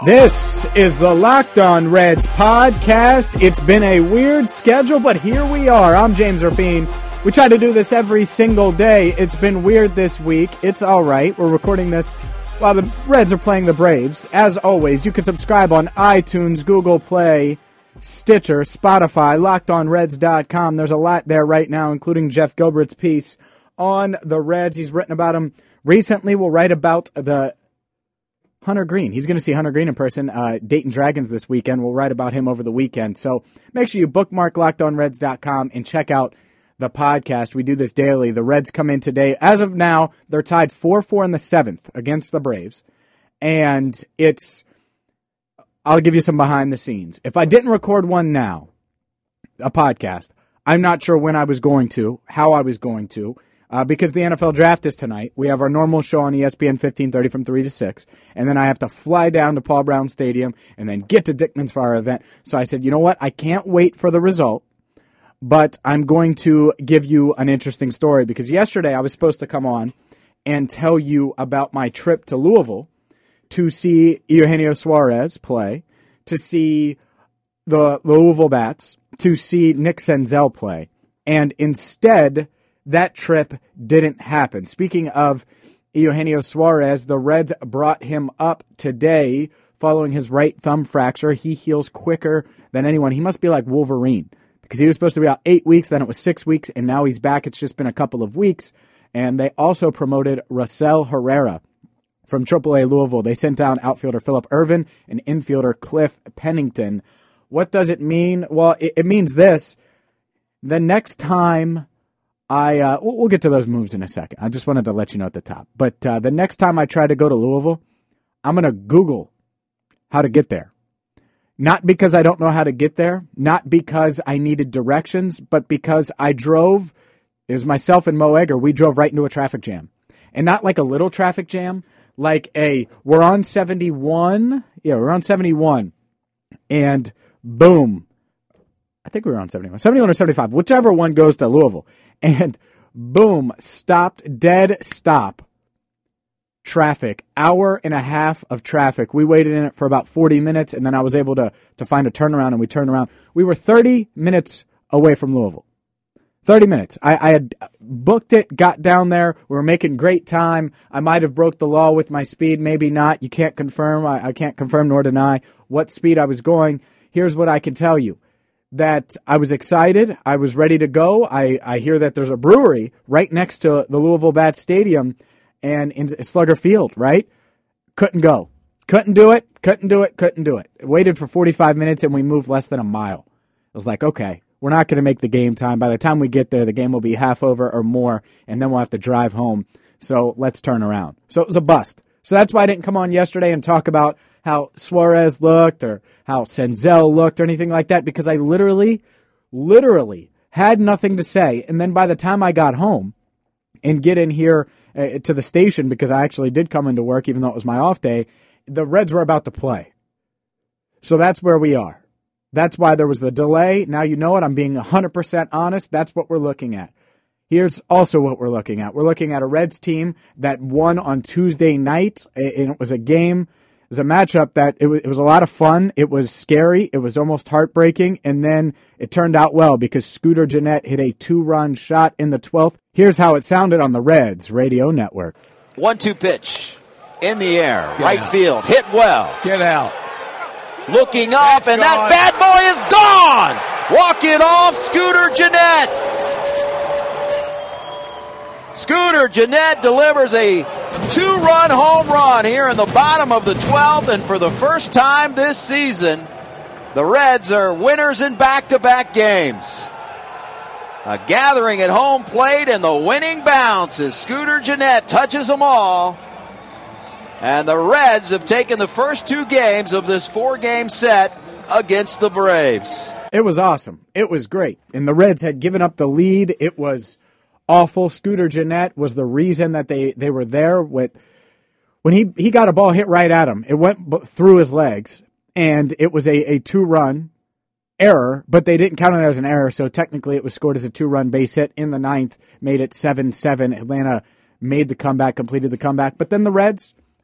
This is the Locked On Reds podcast. It's been a weird schedule, but here we are. I'm James Rapien. We try to do this every single day. It's been weird this week. It's all right. We're recording this while the Reds are playing the Braves. As always, you can subscribe on iTunes, Google Play, Stitcher, Spotify, LockedOnReds.com. There's a lot there right now, including Jeff Gilbert's piece on the Reds. He's written about them recently. We'll write about the Hunter Green. He's going to see Hunter Green in person. Dayton Dragons this weekend. We'll write about him over the weekend. So make sure you bookmark LockedOnReds.com and check out the podcast. We do this daily. The Reds come in today. As of now, they're tied 4-4 in the 7th against the Braves. And I'll give you some behind the scenes. If I didn't record one now, a podcast, I'm not sure when I was going to, how I was going to. Because the NFL draft is tonight. We have our normal show on ESPN 1530 from 3 to 6. And then I have to fly down to Paul Brown Stadium and then get to Dickman's for our event. So I said, you know what? I can't wait for the result, but I'm going to give you an interesting story. Because yesterday I was supposed to come on and tell you about my trip to Louisville to see Eugenio Suarez play, to see the Louisville Bats, to see Nick Senzel play. And instead, that trip didn't happen. Speaking of Eugenio Suarez, the Reds brought him up today following his right thumb fracture. He heals quicker than anyone. He must be like Wolverine because he was supposed to be out 8 weeks, then it was 6 weeks, and now he's back. It's just been a couple of weeks. And they also promoted Rosell Herrera from AAA Louisville. They sent down outfielder Phillip Ervin and infielder Cliff Pennington. What does it mean? Well, it means this. The next time we'll get to those moves in a second. I just wanted to let you know at the top. But the next time I try to go to Louisville, I'm going to Google how to get there. Not because I don't know how to get there, not because I needed directions, but because I drove, it was myself and Mo Egger, we drove right into a traffic jam. And not like a little traffic jam, like we're on 71. Yeah, we're on 71. And boom. I think we were on 71. 71 or 75, whichever one goes to Louisville. And boom, dead stop. Traffic, hour and a half of traffic. We waited in it for about 40 minutes, and then I was able to find a turnaround, and we turned around. We were 30 minutes away from Louisville. 30 minutes. I had booked it, got down there. We were making great time. I might have broke the law with my speed, maybe not. You can't confirm. I can't confirm nor deny what speed I was going. Here's what I can tell you. That I was excited. I was ready to go. I hear that there's a brewery right next to the Louisville Bats Stadium and in Slugger Field, right? Couldn't go. Couldn't do it. Waited for 45 minutes and we moved less than a mile. I was like, okay, we're not going to make the game time. By the time we get there, the game will be half over or more, and then we'll have to drive home. So let's turn around. So it was a bust. So that's why I didn't come on yesterday and talk about how Suarez looked or how Senzel looked or anything like that, because I literally had nothing to say. And then by the time I got home and get in here to the station, because I actually did come into work even though it was my off day, the Reds were about to play. So that's where we are. That's why there was the delay. Now you know it. I'm being 100% honest. That's what we're looking at. Here's also what we're looking at. We're looking at a Reds team that won on Tuesday night, and it was a game. It was a matchup that it was a lot of fun. It was scary. It was almost heartbreaking. And then it turned out well because Scooter Gennett hit a 2-run shot in the 12th. Here's how it sounded on the Reds Radio Network. 1-2 pitch in the air. Right field. Hit well. Get out. Looking up, and that bad boy is gone. Walking off Scooter Gennett. Scooter Gennett delivers a 2-run home run here in the bottom of the 12th, and for the first time this season, the Reds are winners in back-to-back games. A gathering at home plate, and the winning bounce as Scooter Gennett touches them all. And the Reds have taken the first 2 games of this 4-game set against the Braves. It was awesome. It was great. And the Reds had given up the lead. It was awful. Scooter Gennett was the reason that they were there. When he got a ball hit right at him, it went through his legs, and it was a 2-run error, but they didn't count it as an error, so technically it was scored as a 2-run base hit in the 9th, made it 7-7. Atlanta made the comeback, completed the comeback, but then the Reds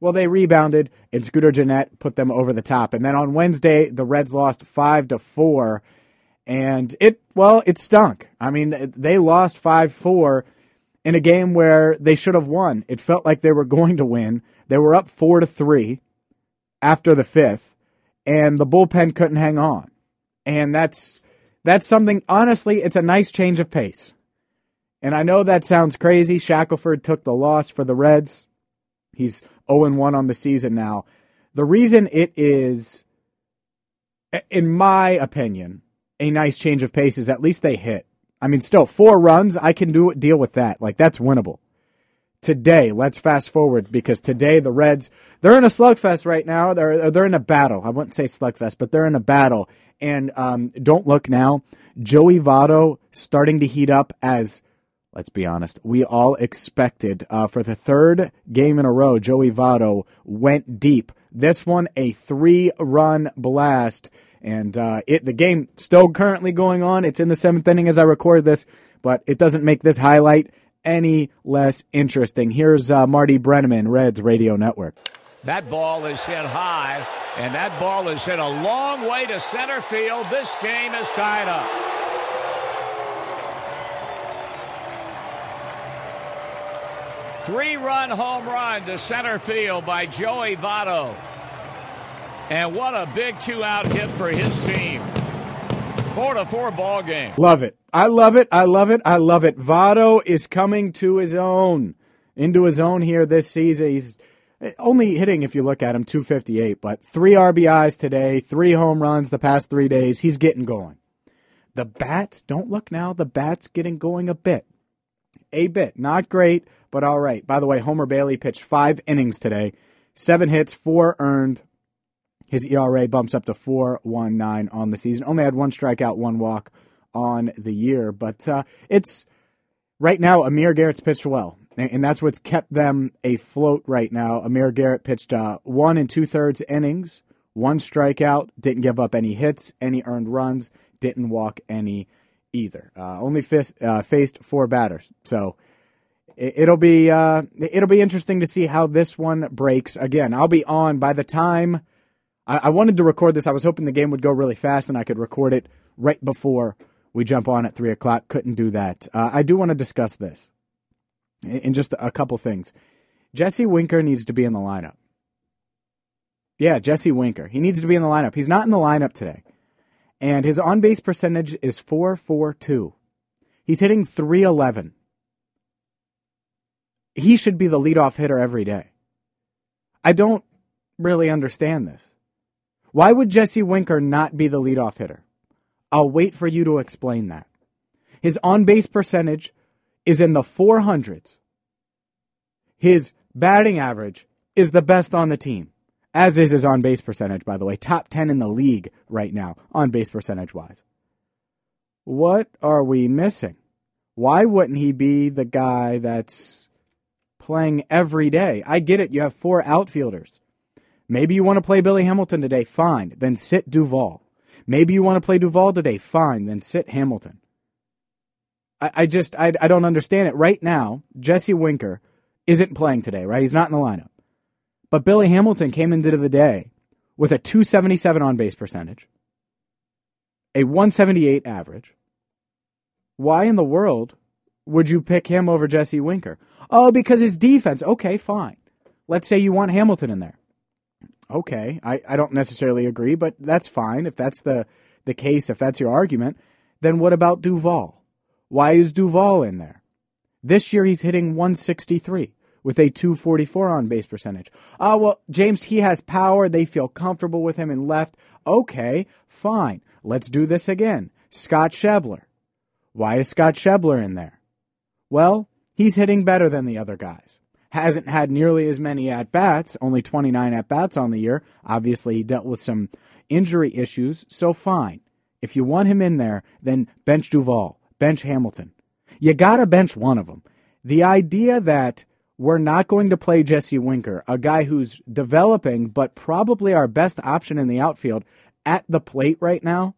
Well, they rebounded, and Scooter Gennett put them over the top. And then on Wednesday, the Reds lost 5-4, and it stunk. I mean, they lost 5-4 in a game where they should have won. It felt like they were going to win. They were up 4-3 after the fifth, and the bullpen couldn't hang on. And that's something, honestly, it's a nice change of pace. And I know that sounds crazy. Shackelford took the loss for the Reds. He's 0-1 on the season now. The reason it is, in my opinion, a nice change of pace is at least they hit. I mean, still, 4 runs, I can deal with that. Like, that's winnable. Today, let's fast forward, because today the Reds, they're in a slugfest right now. They're in a battle. I wouldn't say slugfest, but they're in a battle. And don't look now. Joey Votto starting to heat up as, let's be honest, we all expected. For the third game in a row, Joey Votto went deep. This one, a 3-run blast. And the game still currently going on. It's in the 7th inning as I record this, but it doesn't make this highlight any less interesting. Here's Marty Brenneman, Reds Radio Network. That ball is hit high, and that ball is hit a long way to center field. This game is tied up. Three-run home run to center field by Joey Votto. And what a big 2-out hit for his team. 4-4 ball game. Love it. I love it. I love it. I love it. Votto is coming to his own, into his own here this season. He's only hitting, if you look at him, 258, but 3 RBIs today, 3 home runs the past 3 days. He's getting going. The bats, don't look now, the bats getting going a bit. A bit. Not great, but all right. By the way, Homer Bailey pitched 5 innings today, 7 hits, 4 earned. His ERA bumps up to 4.19 on the season. Only had 1 strikeout, 1 walk on the year. But it's right now, Amir Garrett's pitched well. And that's what's kept them afloat right now. Amir Garrett pitched 1 2/3 innings, 1 strikeout, didn't give up any hits, any earned runs, didn't walk any either. Only faced 4 batters. So it'll be interesting to see how this one breaks. Again, I'll be on by the time I wanted to record this. I was hoping the game would go really fast and I could record it right before we jump on at 3 o'clock. Couldn't do that. I do want to discuss this in just a couple things. Jesse Winker needs to be in the lineup. Yeah, Jesse Winker. He needs to be in the lineup. He's not in the lineup today. And his on-base percentage is .442. He's hitting .311. He should be the leadoff hitter every day. I don't really understand this. Why would Jesse Winker not be the leadoff hitter? I'll wait for you to explain that. His on-base percentage is in the 400s. His batting average is the best on the team, as is his on-base percentage, by the way. Top 10 in the league right now, on-base percentage-wise. What are we missing? Why wouldn't he be the guy that's playing every day? I get it. You have 4 outfielders. Maybe you want to play Billy Hamilton today, fine, then sit Duvall. Maybe you want to play Duvall today, fine, then sit Hamilton. I don't understand it. Right now, Jesse Winker isn't playing today, right? He's not in the lineup. But Billy Hamilton came into the day with a .277 on-base percentage, a .178 average. Why in the world would you pick him over Jesse Winker? Oh, because his defense. Okay, fine. Let's say you want Hamilton in there. Okay, I don't necessarily agree, but that's fine. If that's the case, if that's your argument, then what about Duvall? Why is Duvall in there? This year he's hitting .163 with a .244 on-base percentage. Oh, well, James, he has power. They feel comfortable with him in left. Okay, fine. Let's do this again. Scott Schebler. Why is Scott Schebler in there? Well, he's hitting better than the other guys. Hasn't had nearly as many at-bats, only 29 at-bats on the year. Obviously, he dealt with some injury issues, so fine. If you want him in there, then bench Duvall, bench Hamilton. You got to bench one of them. The idea that we're not going to play Jesse Winker, a guy who's developing, but probably our best option in the outfield, at the plate right now,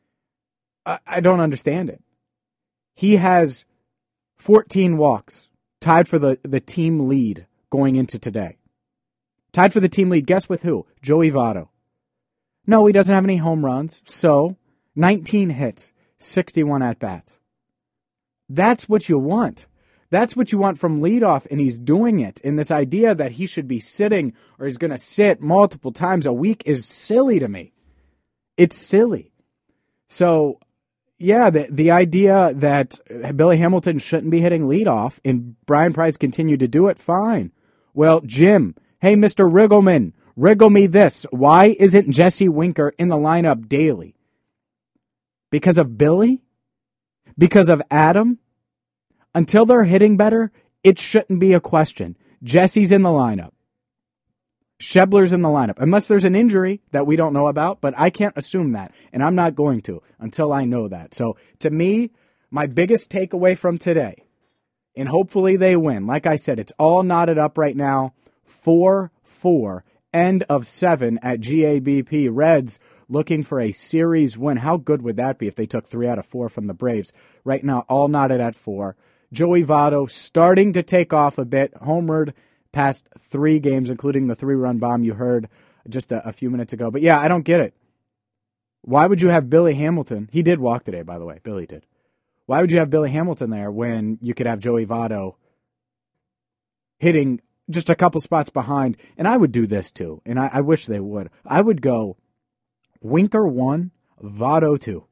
I don't understand it. He has 14 walks. Tied for the team lead going into today. Tied for the team lead. Guess with who? Joey Votto. No, he doesn't have any home runs. So, 19 hits, 61 at-bats. That's what you want. That's what you want from leadoff, and he's doing it. And this idea that he should be sitting or he's going to sit multiple times a week is silly to me. It's silly. So, yeah, the idea that Billy Hamilton shouldn't be hitting leadoff and Brian Price continued to do it, fine. Well, Jim, hey, Mr. Riggleman, wriggle me this. Why isn't Jesse Winker in the lineup daily? Because of Billy? Because of Adam? Until they're hitting better, it shouldn't be a question. Jesse's in the lineup. Schebler's in the lineup. Unless there's an injury that we don't know about, but I can't assume that, and I'm not going to until I know that. So, to me, my biggest takeaway from today, and hopefully they win, like I said, it's all knotted up right now, 4-4, end of 7 at GABP. Reds looking for a series win. How good would that be if they took 3 out of 4 from the Braves? Right now, all knotted at 4. Joey Votto starting to take off a bit, homered past 3 games, including the 3-run bomb you heard just a few minutes ago. But yeah, I don't get it. Why would you have Billy Hamilton? He did walk today, by the way. Billy did. Why would you have Billy Hamilton there when you could have Joey Votto hitting just a couple spots behind? And I would do this too, and I wish they would. I would go Winker 1, Votto 2.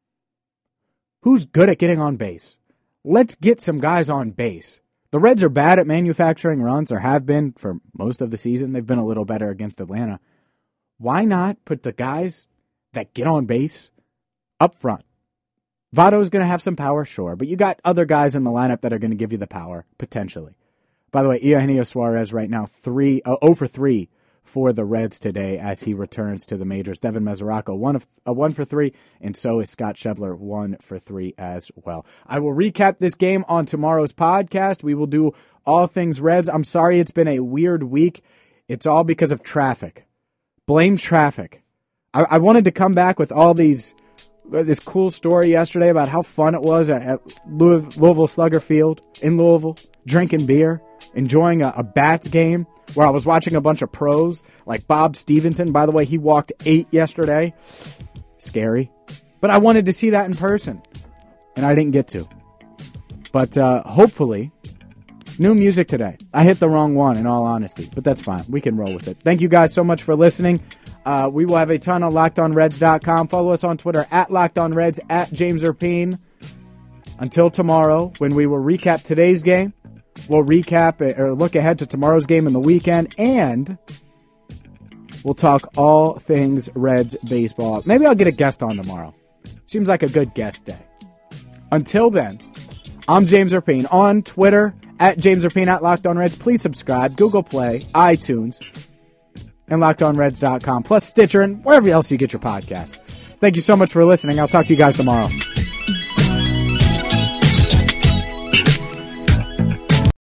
Who's good at getting on base? Let's get some guys on base. The Reds are bad at manufacturing runs, or have been for most of the season. They've been a little better against Atlanta. Why not put the guys that get on base up front? Votto's going to have some power, sure, but you got other guys in the lineup that are going to give you the power, potentially. By the way, Eugenio Suarez right now 0 for 3 for the Reds today as he returns to the majors. Devin Mesoraco 1 for 3, and so is Scott Schebler 1 for 3 as well. I will recap this game on tomorrow's podcast. We will do all things Reds. I'm sorry it's been a weird week. It's all because of traffic. Blame traffic. I wanted to come back with all this cool story yesterday about how fun it was at Louisville Slugger Field in Louisville, drinking beer, enjoying a Bats game where I was watching a bunch of pros like Bob Stevenson. By the way, he walked 8 yesterday. Scary. But I wanted to see that in person, and I didn't get to. But hopefully, new music today. I hit the wrong one, in all honesty, but that's fine. We can roll with it. Thank you guys so much for listening. We will have a ton on LockedOnReds.com. Follow us on Twitter at LockedOnReds, at James Erpine. Until tomorrow, when we will recap today's game, we'll recap or look ahead to tomorrow's game in the weekend, and we'll talk all things Reds baseball. Maybe I'll get a guest on tomorrow. Seems like a good guest day. Until then, I'm James Erpine on Twitter, at James Erpine, at Locked On Reds. Please subscribe, Google Play, iTunes, and LockedOnReds.com, plus Stitcher and wherever else you get your podcasts. Thank you so much for listening. I'll talk to you guys tomorrow.